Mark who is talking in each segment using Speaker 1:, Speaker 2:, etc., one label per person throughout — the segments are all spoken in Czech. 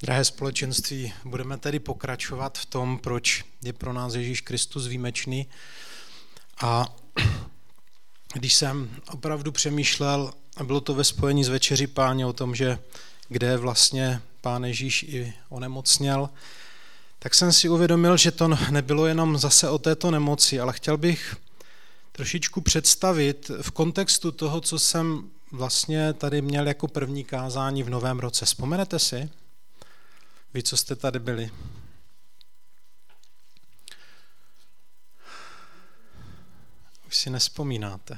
Speaker 1: Drahé společenství, budeme tedy pokračovat v tom, proč je pro nás Ježíš Kristus výjimečný. A když jsem opravdu přemýšlel, a bylo to ve spojení s Večeří Páně o tom, že kde vlastně Pán Ježíš i onemocněl, tak jsem si uvědomil, že to nebylo jenom zase o této nemoci, ale chtěl bych trošičku představit v kontextu toho, co jsem vlastně tady měl jako první kázání v novém roce. Vzpomenete si? Vy, co jste tady byli. Už si nevzpomínáte.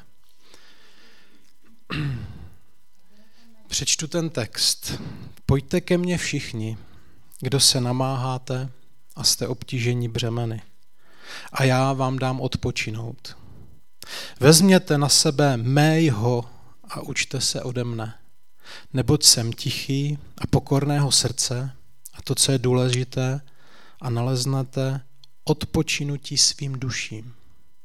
Speaker 1: Přečtu ten text. Pojďte ke mně všichni, kdo se namáháte a jste obtíženi břemeny, a já vám dám odpočinout. Vezměte na sebe mého a učte se ode mne, neboť jsem tichý a pokorného srdce, a to, co je důležité, a naleznete odpočinutí svým duším.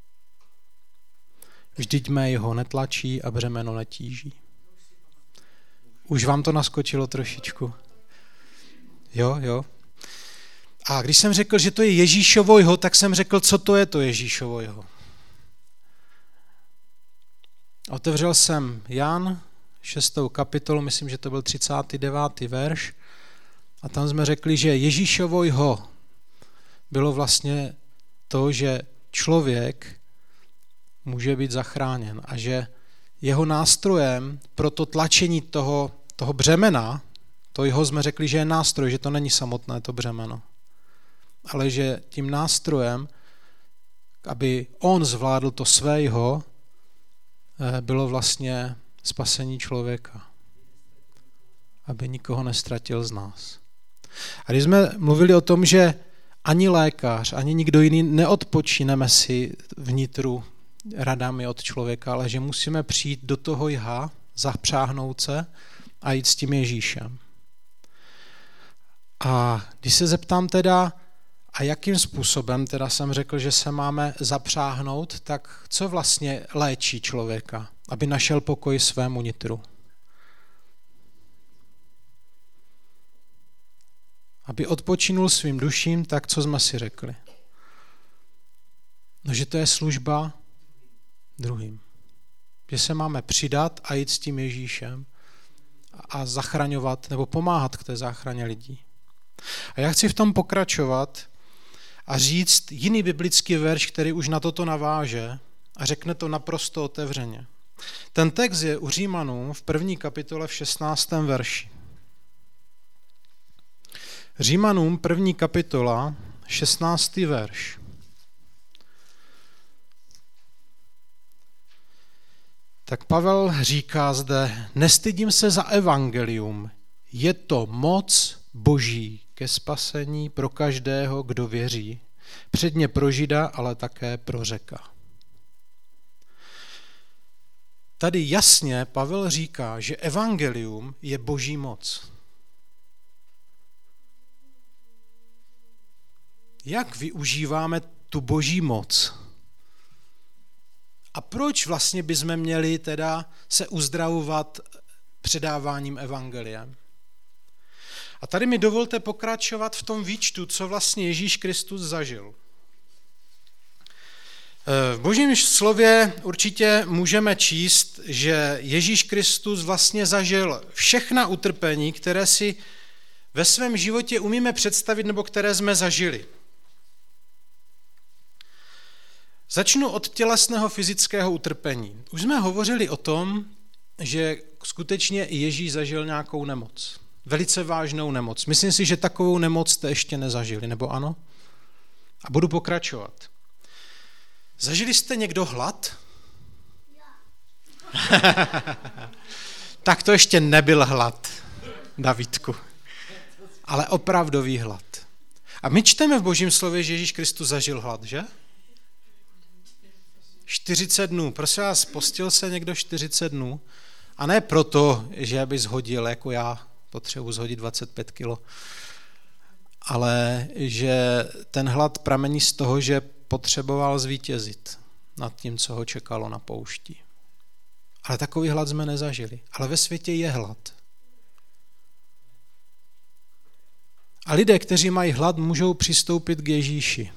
Speaker 1: Vždyť mého netlačí a břemeno netíží. Už vám to naskočilo trošičku? Jo. A když jsem řekl, že to je Ježíšovo jeho, tak jsem řekl, co to je to Ježíšovo jeho. Otevřel jsem Jan 6. kapitolu, myslím, že to byl 39. verš, a tam jsme řekli, že Ježíšovo jeho bylo vlastně to, že člověk může být zachráněn a že jeho nástrojem pro to tlačení toho břemena, to jeho jsme řekli, že je nástroj, že to není samotné to břemeno, ale že tím nástrojem, aby on zvládl to svého, bylo vlastně spasení člověka, aby nikoho nestratil z nás. A když jsme mluvili o tom, že ani lékař, ani nikdo jiný neodpočineme si vnitru radami od člověka, ale že musíme přijít do toho jha, zapřáhnout se a jít s tím Ježíšem. A když se zeptám teda, a jakým způsobem teda jsem řekl, že se máme zapřáhnout, tak co vlastně léčí člověka, aby našel pokoj svému nitru? Aby odpočinul svým duším, tak co jsme si řekli? No, že to je služba druhým. Že se máme přidat a jít s tím Ježíšem a zachraňovat nebo pomáhat k té záchraně lidí. A já chci v tom pokračovat a říct jiný biblický verš, který už na toto naváže a řekne to naprosto otevřeně. Ten text je u Římanů v 1. kapitole v 16. verši. Římanům 1. kapitola, 16. verš. Tak Pavel říká zde, nestydím se za evangelium, je to moc Boží ke spasení pro každého, kdo věří, předně pro Žida, ale také pro Řeka. Tady jasně Pavel říká, že evangelium je Boží moc. Jak využíváme tu Boží moc? A proč vlastně bychom měli teda se uzdravovat předáváním evangeliem? A tady mi dovolte pokračovat v tom výčtu, co vlastně Ježíš Kristus zažil. V Božím slově určitě můžeme číst, že Ježíš Kristus vlastně zažil všechna utrpení, které si ve svém životě umíme představit nebo které jsme zažili. Začnu od tělesného fyzického utrpení. Už jsme hovořili o tom, že skutečně i Ježíš zažil nějakou nemoc. Velice vážnou nemoc. Myslím si, že takovou nemoc jste ještě nezažili, nebo ano? A budu pokračovat. Zažili jste někdo hlad? Tak to ještě nebyl hlad, Davidku, ale opravdový hlad. A my čteme v Božím slově, že Ježíš Kristus zažil hlad, že? 40 dnů. Prosím vás, postil se někdo 40 dnů? A ne proto, že by zhodil, jako já potřebuji zhodit 25 kilo, ale že ten hlad pramení z toho, že potřeboval zvítězit nad tím, co ho čekalo na poušti. Ale takový hlad jsme nezažili. Ale ve světě je hlad. A lidé, kteří mají hlad, můžou přistoupit k Ježíši.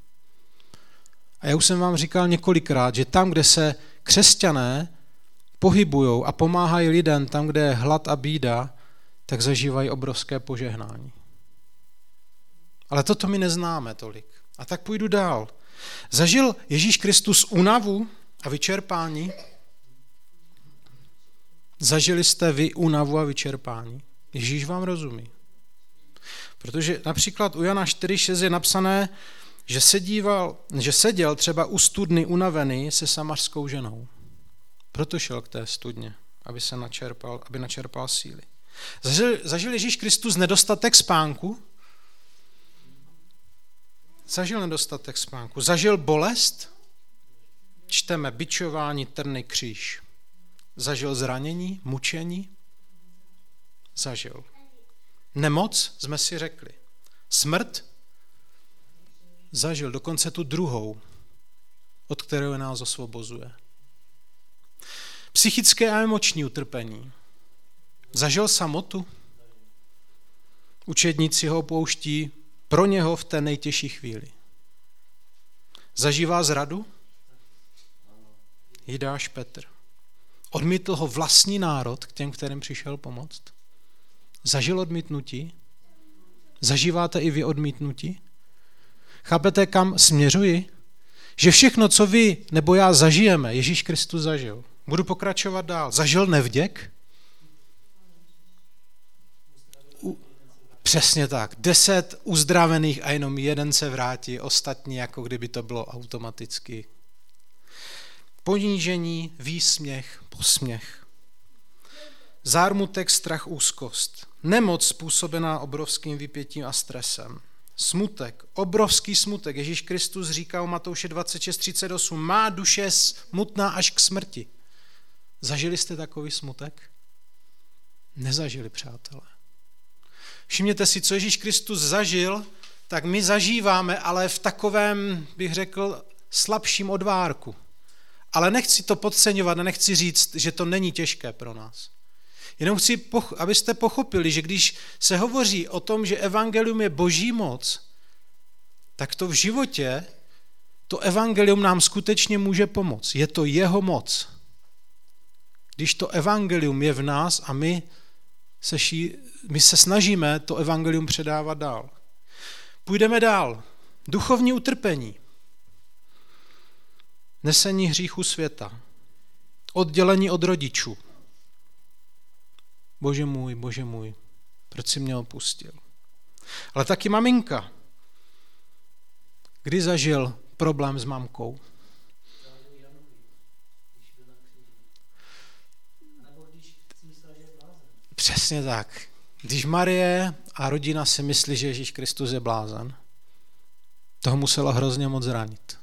Speaker 1: A já už jsem vám říkal několikrát, že tam, kde se křesťané pohybují a pomáhají lidem, tam, kde je hlad a bída, tak zažívají obrovské požehnání. Ale toto my neznáme tolik. A tak půjdu dál. Zažil Ježíš Kristus únavu a vyčerpání? Zažili jste vy únavu a vyčerpání? Ježíš vám rozumí. Protože například u Jana 4.6 je napsané, že seděl třeba u studny unavený se samařskou ženou. Proto šel k té studně, aby načerpal síly. Zažil Ježíš Kristus nedostatek spánku? Zažil nedostatek spánku. Zažil bolest? Čteme bičování, trny, kříž. Zažil zranění, mučení? Zažil. Nemoc? Jsme si řekli. Smrt? Zažil, dokonce tu druhou, od kterého nás osvobozuje. Psychické a emoční utrpení. Zažil samotu? Učedníci ho opouští pro něho v té nejtěžší chvíli. Zažívá zradu? Jidáš Petr. Odmítl ho vlastní národ k těm, kterým přišel pomoct? Zažil odmítnutí? Zažíváte i vy odmítnutí? Chápete, kam směřuji? Že všechno, co vy nebo já zažijeme, Ježíš Kristus zažil. Budu pokračovat dál. Zažil nevděk? Přesně tak. 10 uzdravených a jenom jeden se vrátí, ostatní jako kdyby to bylo automaticky. Ponížení, výsměch, posměch. Zármutek, strach, úzkost. Nemoc způsobená obrovským vypětím a stresem. Smutek, obrovský smutek. Ježíš Kristus říká u Matouše 26:38, má duše smutná až k smrti. Zažili jste takový smutek? Nezažili, přátelé. Všimněte si, co Ježíš Kristus zažil, tak my zažíváme, ale v takovém, bych řekl, slabším odvárku. Ale nechci to podceňovat a nechci říct, že to není těžké pro nás. Jenom chci, abyste pochopili, že když se hovoří o tom, že evangelium je boží moc, tak to v životě, to evangelium nám skutečně může pomoct. Je to jeho moc. Když to evangelium je v nás a my se snažíme to evangelium předávat dál. Půjdeme dál. Duchovní utrpení. Nesení hříchu světa. Oddělení od rodičů. Bože můj, proč jsi mě opustil? Ale taky maminka. Kdy zažil problém s mamkou? Přesně tak. Když Marie a rodina si myslí, že Ježíš Kristus je blázen, toho musela hrozně moc zranit.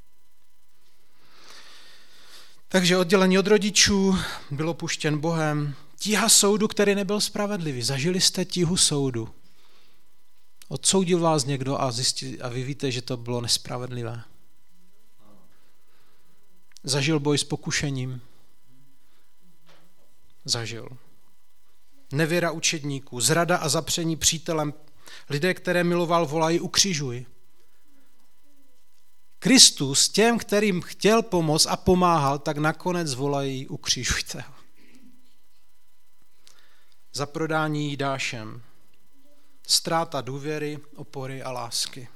Speaker 1: Takže oddělení od rodičů, byl opuštěn Bohem, tíha soudu, který nebyl spravedlivý. Zažili jste tíhu soudu. Odsoudil vás někdo a vy víte, že to bylo nespravedlivé. Zažil boj s pokušením. Zažil. Nevěra učedníků, zrada a zapření přítelem. Lidé, které miloval, volají ukřižuj. Kristus těm, kterým chtěl pomoct a pomáhal, tak nakonec volají ukřižujte ho. Zaprodání Jidášem. Ztráta důvěry, opory a lásky.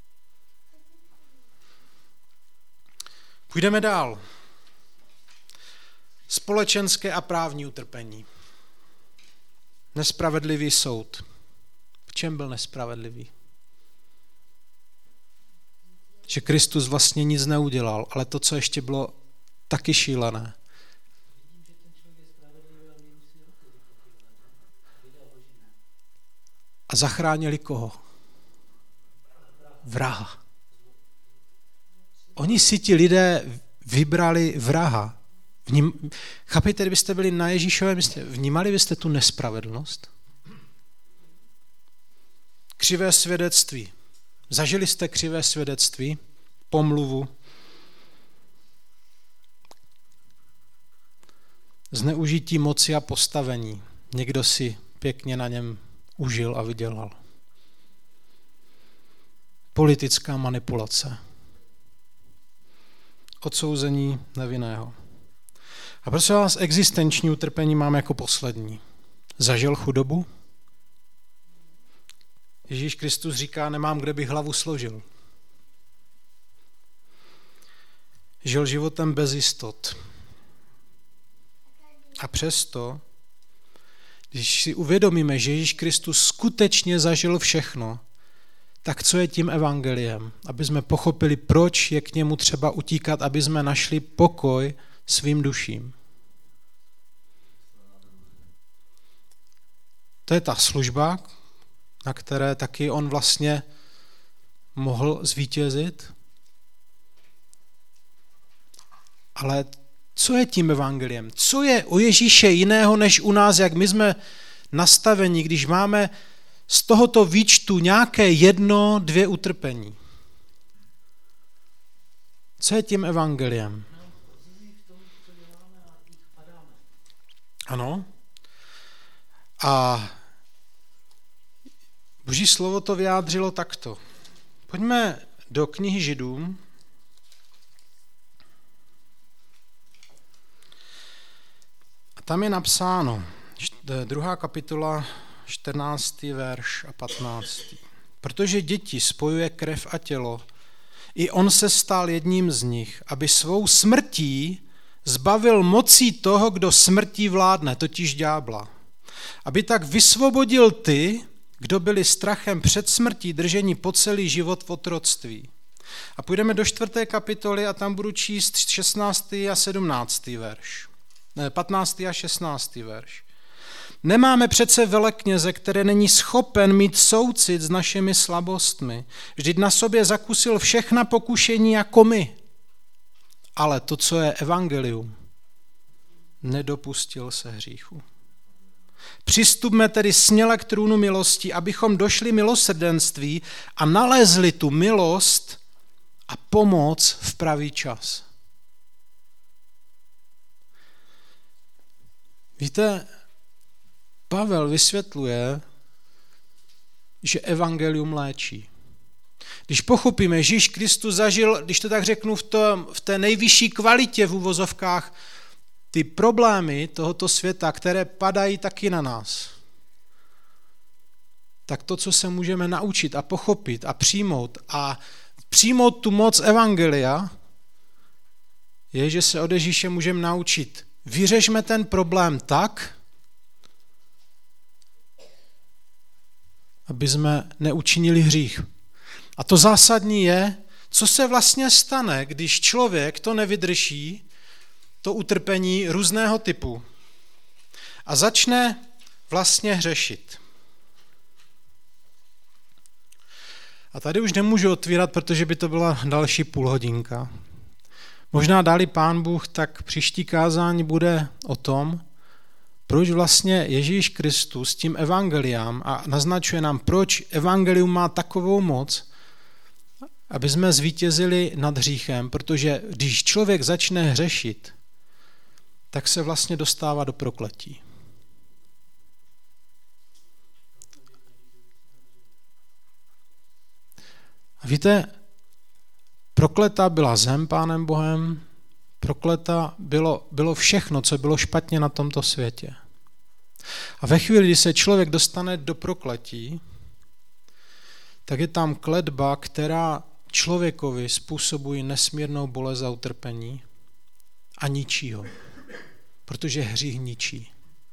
Speaker 1: Půjdeme dál. Společenské a právní utrpení. Nespravedlivý soud. V čem byl nespravedlivý? Že Kristus vlastně nic neudělal, ale to, co ještě bylo taky šílené. A zachránili koho? Vraha. Oni si ti lidé vybrali vraha. Chápejte, kdybyste byli na Ježíšovém místě, vnímali byste tu nespravedlnost? Křivé svědectví. Zažili jste křivé svědectví, pomluvu, zneužití moci a postavení. Někdo si pěkně na něm užil a vydělal. politická manipulace. Odsouzení nevinného. A prosím vás, existenční utrpení mám jako poslední. Zažil chudobu? Ježíš Kristus říká, nemám, kde bych hlavu složil. Žil životem bez jistot. A přesto, když si uvědomíme, že Ježíš Kristus skutečně zažil všechno, tak co je tím evangeliem? Aby jsme pochopili, proč je k němu třeba utíkat, aby jsme našli pokoj svým duším. To je ta služba, na které taky on vlastně mohl zvítězit. Ale co je tím evangeliem? Co je u Ježíše jiného než u nás, jak my jsme nastaveni, když máme z tohoto výčtu nějaké 1, 2 utrpení? Co je tím evangeliem? Ano. A Boží slovo to vyjádřilo takto. Pojďme do knihy Židům. A tam je napsáno, 2. kapitola, 14. verš a 15. Protože děti spojuje krev a tělo, i on se stal jedním z nich, aby svou smrtí zbavil mocí toho, kdo smrtí vládne, totiž ďábla. Aby tak vysvobodil ty, kdo byli strachem před smrtí držení po celý život v otroctví. A půjdeme do 4. kapitoly a tam budu číst 16. a 17. verš. 15. a 16. verš. Nemáme přece velekněze, který není schopen mít soucit s našimi slabostmi. Vždyť na sobě zakusil všechna pokušení jako my. Ale to, co je evangelium, nedopustil se hříchu. Přistupme tedy směle k trůnu milosti, abychom došli milosrdenství a nalezli tu milost a pomoc v pravý čas. Víte, Pavel vysvětluje, že evangelium léčí. Když pochopíme, že Ježíš Kristus zažil, když to tak řeknu, v té nejvyšší kvalitě v uvozovkách, ty problémy tohoto světa, které padají taky na nás, tak to, co se můžeme naučit a pochopit a přijmout tu moc evangelia, je, že se od Ježíše můžeme naučit. Vyřešme ten problém tak, aby jsme neučinili hřích. A to zásadní je, co se vlastně stane, když člověk to nevydrží, to utrpení různého typu a začne vlastně hřešit. A tady už nemůžu otvírat, protože by to byla další půlhodinka. Možná dali Pán Bůh, tak příští kázání bude o tom, proč vlastně Ježíš Kristus tím evangeliám a naznačuje nám, proč evangelium má takovou moc, aby jsme zvítězili nad hříchem, protože když člověk začne hřešit, tak se vlastně dostává do prokletí. A víte, prokleta byla zem Pánem Bohem, prokleta bylo všechno, co bylo špatně na tomto světě. A ve chvíli, kdy se člověk dostane do prokletí, tak je tam kletba, která člověkovi způsobuje nesmírnou bolest a utrpení a ničí ho, protože hřích ničí.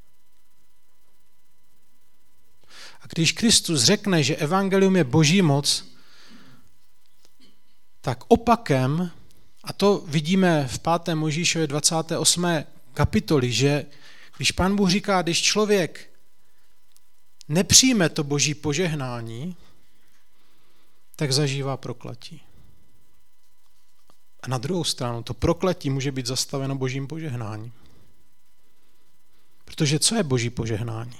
Speaker 1: A když Kristus řekne, že evangelium je boží moc, tak opakem, a to vidíme v 5. Mojžíšově 28. kapitoli, že když Pán Bůh říká, když člověk nepřijme to boží požehnání, tak zažívá prokletí. A na druhou stranu to prokletí může být zastaveno božím požehnáním. Protože co je boží požehnání?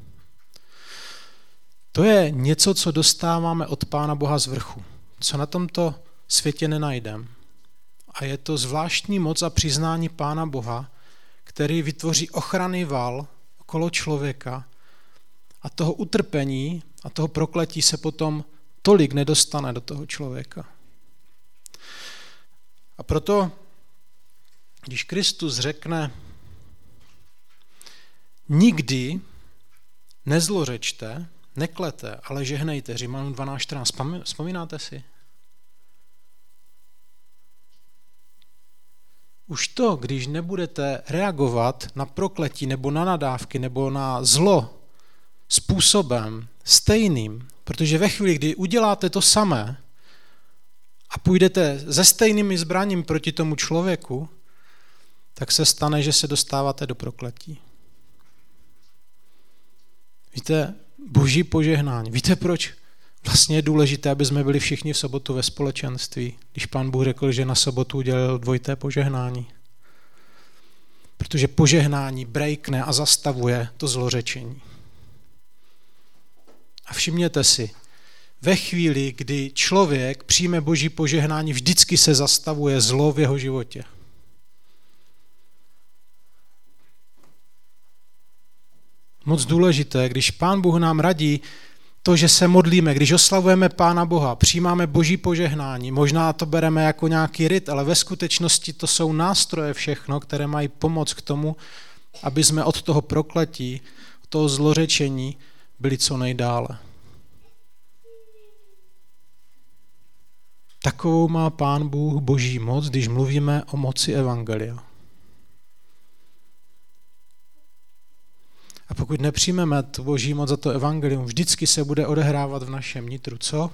Speaker 1: To je něco, co dostáváme od Pána Boha z vrchu, co na tomto světě nenajdeme. A je to zvláštní moc a přiznání Pána Boha, který vytvoří ochranný val okolo člověka a toho utrpení a toho prokletí se potom tolik nedostane do toho člověka. A proto, když Kristus řekne, nikdy nezlořečte, neklete, ale žehnejte, Římanům 12:14. Vzpomínáte si? Už to, když nebudete reagovat na prokletí nebo na nadávky nebo na zlo způsobem stejným, protože ve chvíli, kdy uděláte to samé a půjdete se stejnými zbraním proti tomu člověku, tak se stane, že se dostáváte do prokletí. Víte, boží požehnání. Víte, proč vlastně je důležité, aby jsme byli všichni v sobotu ve společenství, když Pán Bůh řekl, že na sobotu udělal dvojité požehnání. Protože požehnání breakne a zastavuje to zlořečení. A všimněte si, ve chvíli, kdy člověk přijme boží požehnání, vždycky se zastavuje zlo v jeho životě. Moc důležité, když Pán Bůh nám radí to, že se modlíme, když oslavujeme Pána Boha, přijímáme boží požehnání, možná to bereme jako nějaký rit, ale ve skutečnosti to jsou nástroje všechno, které mají pomoct k tomu, aby jsme od toho prokletí, od toho zlořečení byli co nejdále. Takovou má Pán Bůh boží moc, když mluvíme o moci evangelia. A pokud nepřijmeme tu boží moc za to evangelium, vždycky se bude odehrávat v našem nitru. Co?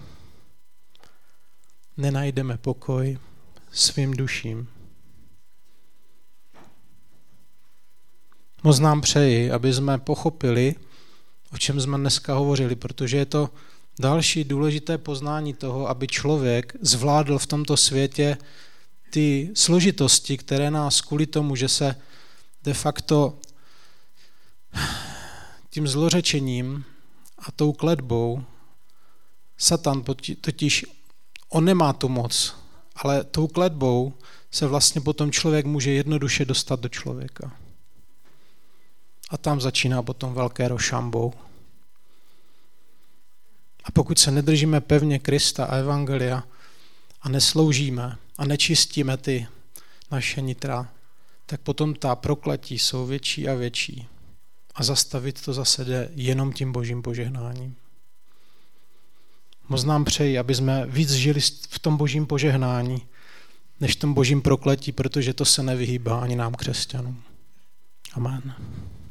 Speaker 1: Nenajdeme pokoj svým duším. Moc nám přeji, aby jsme pochopili, o čem jsme dneska hovořili, protože je to další důležité poznání toho, aby člověk zvládl v tomto světě ty složitosti, které nás kvůli tomu, že se de facto tím zlořečením a tou kletbou Satan totiž, on nemá tu moc, ale tou kletbou se vlastně potom člověk může jednoduše dostat do člověka. A tam začíná potom velké rošambou. A pokud se nedržíme pevně Krista a evangelia a nesloužíme a nečistíme ty naše nitra, tak potom ta prokletí jsou větší a větší. A zastavit to zase jde jenom tím božím požehnáním. Moc nám přeji, aby jsme víc žili v tom božím požehnání, než v tom božím prokletí, protože to se nevyhýbá ani nám křesťanům. Amen.